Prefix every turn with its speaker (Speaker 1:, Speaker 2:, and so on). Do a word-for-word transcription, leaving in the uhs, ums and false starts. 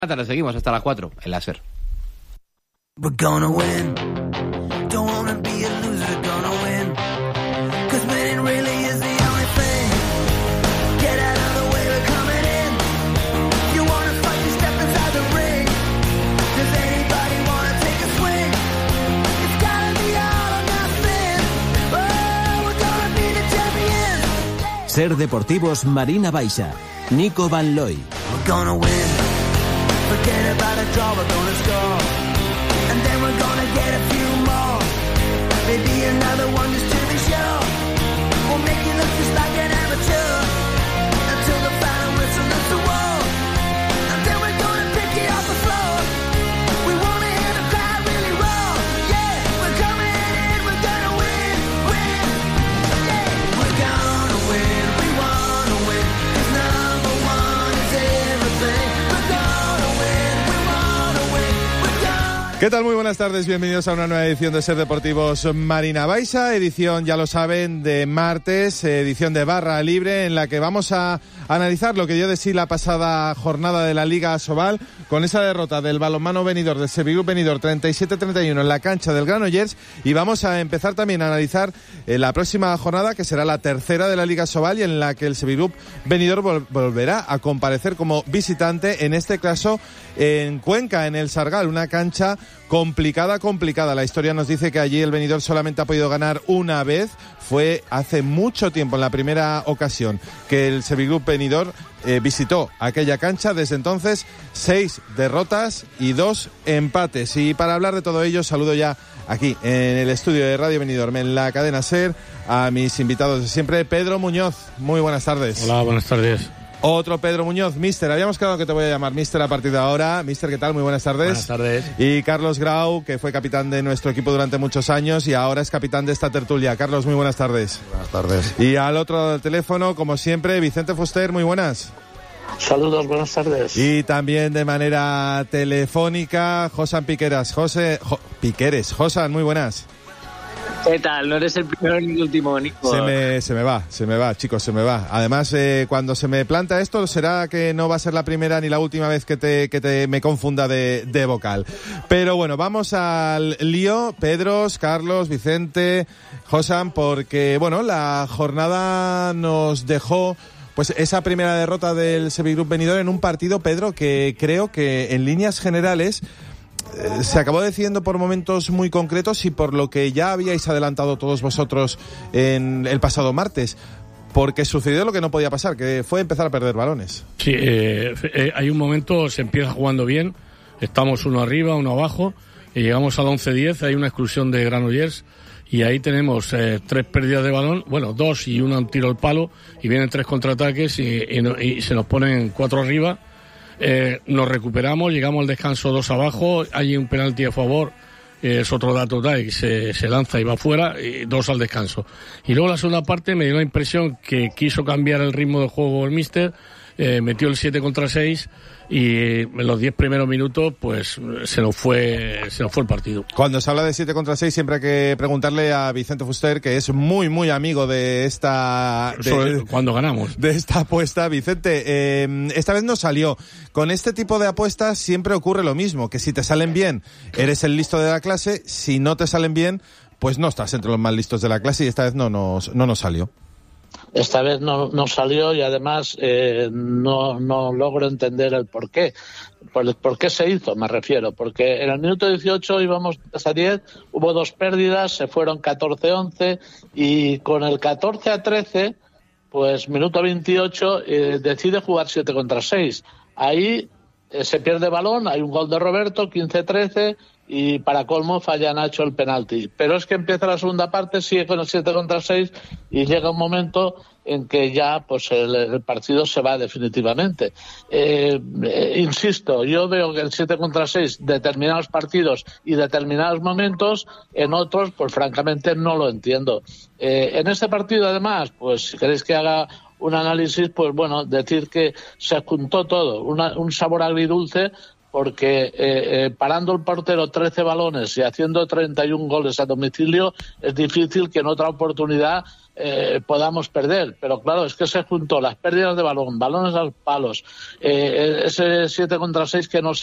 Speaker 1: Tarde, seguimos hasta las cuatro en la SER.
Speaker 2: We're gonna win. Don't wanna be a loser, gonna win. Cause winning really is the only thing. Get out of the way, we're coming in. You wanna fight, you step inside the ring. Does anybody wanna take a swing? It's gotta be all or nothing. Oh, we're gonna be the champions.
Speaker 3: SER Deportivos Marina Baixa. Nico Van Looy.
Speaker 2: We're gonna win. Forget about a draw, we're gonna score. And then we're gonna get a few more. Maybe another one just to be sure. We'll make you look just like an amateur. Until the final whistle hits the wall. And then we're gonna pick you off the floor. We wanna hear the crowd really roar. Yeah, we're coming in, we're gonna win, win. Yeah, we're gonna win, we wanna win. Cause number one is everything. We're gonna win, we wanna win. We're gonna...
Speaker 4: ¿Qué tal? Muy buenas tardes, bienvenidos a una nueva edición de SER Deportivos Marina Baixa, edición, ya lo saben, de martes, edición de barra libre, en la que vamos a analizar lo que dio de sí la pasada jornada de la Liga Asobal, con esa derrota del balonmano Benidorm, del Sevilla Benidorm treinta y siete a treinta y uno en la cancha del Granollers, y vamos a empezar también a analizar eh, la próxima jornada, que será la tercera de la Liga Asobal, y en la que el Sevilla Benidorm vol- volverá a comparecer como visitante, en este caso en Cuenca, en el Sargal, una cancha complicada, complicada. La historia nos dice que allí el Benidorm solamente ha podido ganar una vez. Fue hace mucho tiempo, en la primera ocasión que el Sevilla Benidorm eh, visitó aquella cancha. Desde entonces, seis derrotas y dos empates. Y para hablar de todo ello, saludo ya aquí en el estudio de Radio Benidorm, en la cadena SER, a mis invitados de siempre. Pedro Muñoz, muy buenas tardes.
Speaker 5: Hola, buenas tardes.
Speaker 4: Otro Pedro Muñoz, Mister. Habíamos quedado que te voy a llamar Mister a partir de ahora. Mister, ¿qué tal? Muy buenas tardes.
Speaker 5: Buenas tardes.
Speaker 4: Y Carlos Grau, que fue capitán de nuestro equipo durante muchos años y ahora es capitán de esta tertulia. Carlos, muy buenas tardes.
Speaker 6: Buenas tardes.
Speaker 4: Y al otro lado del teléfono, como siempre, Vicente Fuster, muy buenas.
Speaker 7: Saludos, buenas tardes.
Speaker 4: Y también de manera telefónica, Josan Piqueras. José, Jo- Piqueres. Josan, muy buenas.
Speaker 8: ¿Qué tal? No eres el primero ni el último, Nico.
Speaker 4: Se me, se me va, se me va, chicos, se me va. Además, eh, cuando se me planta esto, será que no va a ser la primera ni la última vez que te, que te me confunda de, de vocal. Pero bueno, vamos al lío, Pedros, Carlos, Vicente, Josan, porque bueno, la jornada nos dejó pues esa primera derrota del Sevilla Benidorm en un partido, Pedro, que creo que en líneas generales eh, se acabó decidiendo por momentos muy concretos y por lo que ya habíais adelantado todos vosotros en el pasado martes, porque sucedió lo que no podía pasar, que fue empezar a perder balones.
Speaker 5: Sí, eh, eh, hay un momento, se empieza jugando bien, estamos uno arriba, uno abajo, y llegamos al once diez, hay una exclusión de Granollers, y ahí tenemos eh, tres pérdidas de balón, bueno, dos y una un tiro al palo, y vienen tres contraataques y, y, no, y se nos ponen cuatro arriba. Eh, nos recuperamos, llegamos al descanso dos abajo, hay un penalti a favor, eh, es otro dato, tal, que se, se lanza y va fuera, y dos al descanso. Y luego la segunda parte me dio la impresión que quiso cambiar el ritmo del juego el míster, eh, metió el siete contra seis y en los diez primeros minutos pues se nos fue se nos fue el partido.
Speaker 4: Cuando se habla de siete contra seis siempre hay que preguntarle a Vicente Fuster, que es muy muy amigo de esta de,
Speaker 5: Sobre cuando ganamos
Speaker 4: de esta apuesta. Vicente, eh, esta vez no salió. Con este tipo de apuestas siempre ocurre lo mismo, que si te salen bien eres el listo de la clase, si no te salen bien pues no estás entre los más listos de la clase, y esta vez no nos no nos salió.
Speaker 7: Esta vez no, no salió y además eh, no, no logro entender el por qué. Por, ¿Por qué se hizo? Me refiero. Porque en el minuto dieciocho íbamos a diez, hubo dos pérdidas, se fueron catorce a once y con el catorce a trece, pues minuto veintiocho, eh, decide jugar siete contra seis. Ahí eh, se pierde balón, hay un gol de Roberto, quince a trece, y para colmo falla Nacho el penalti. Pero es que empieza la segunda parte, sigue con el siete contra seis y llega un momento en que ya pues el, el partido se va definitivamente. Eh, eh, insisto, yo veo que el siete contra seis, determinados partidos y determinados momentos, en otros pues francamente no lo entiendo. Eh, en este partido además, pues si queréis que haga un análisis, pues bueno, decir que se juntó todo, una, un sabor agridulce, porque eh, eh, parando el portero trece balones y haciendo treinta y un goles a domicilio, es difícil que en otra oportunidad eh, podamos perder. Pero claro, es que se juntó las pérdidas de balón, balones a los palos, eh, ese siete contra seis que nos